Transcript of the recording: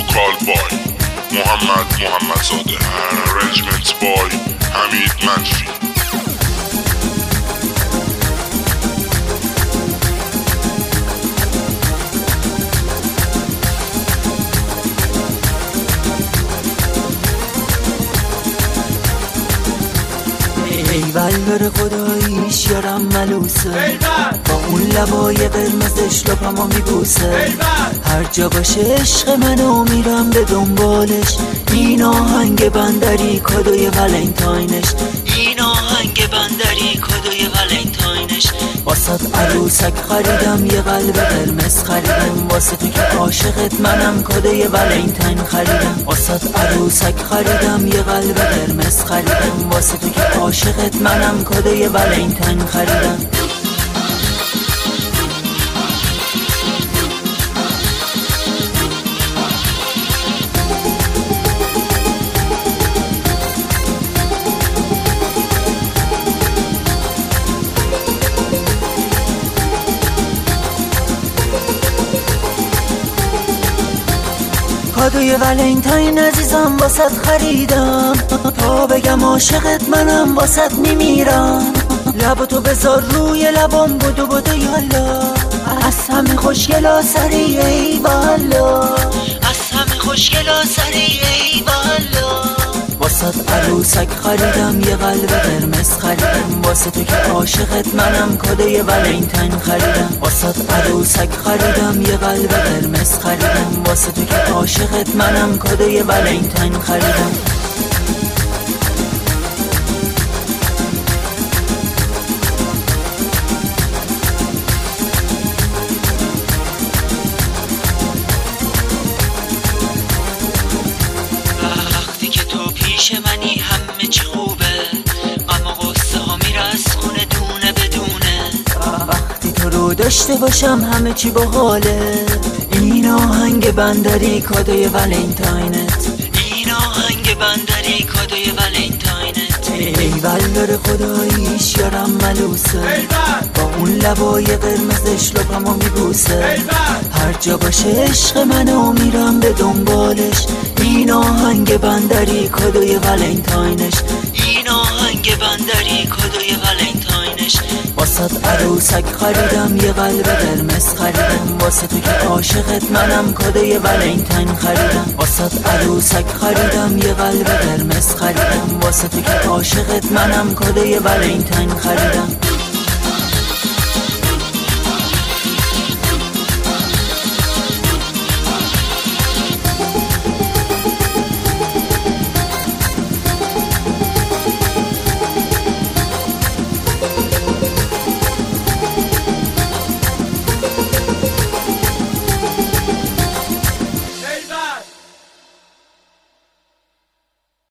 وکال بای محمدزاده. ارنجمنت بای حمید منفی. ایول داره خداییش یارم ملوسه، با اون لبای قرمزش لپمو میبوسه. هر جا باشه عشق منو میرم به دنبالش. این آهنگ بندری کادوی ولنتاینش، این آهنگ بندری کادوی ولنتاینش. واسه عروسک خریدم یه قلب قرمز خریدم، واسه تو که عاشقت منم کادوی ولنتاین خریدم. واسه عروسک خریدم یه قلب قرمز خریدم، واسه تو که عاشقت منم کادوی ولنتاین خریدم. کادوی ولنتاین عزیزم واسط خریدم، تا بگم عاشقت منم واسط میمیرم. لباتو بذار روی لبام بدو یالا، از همه خوشگلا سری ای والا، از همه خوشگلا سری ای والا. واسط عروسک خریدم یه قلب قرمز خریدم، واسه تو که عاشقت منم کادوی ولنتاین خریدم. واسط عروسک خریدم یه قلب قرمز خریدم، واسه تو که عاشقت منم کادوی ولنتاین خریدم. پیش منی همه چی خوبه، غم و غصه ها میره از خونه دونه بدونه. وقتی تو رو داشته باشم همه چی باحاله. این آهنگ بندری کادوی ولنتاینت، این آهنگ بندری کادوی ولنتاینت. ایول داره خداییش یارم ملوسه، با اون لبای قرمزش لپمو میبوسه. هر جا باشه عشق منو میرم به دنبالش. این آهنگ بندری کادوی ولنتاینش، این آهنگ بندری کادوی ولنتاینش. واسه عروسک خریدم یه قلب قرمز خریدم، واسه تو که عاشقت منم کادوی ولنتاین خریدم. واسه عروسک خریدم یه قلب قرمز خریدم، واسه تو که عاشقت منم کادوی ولنتاین خریدم.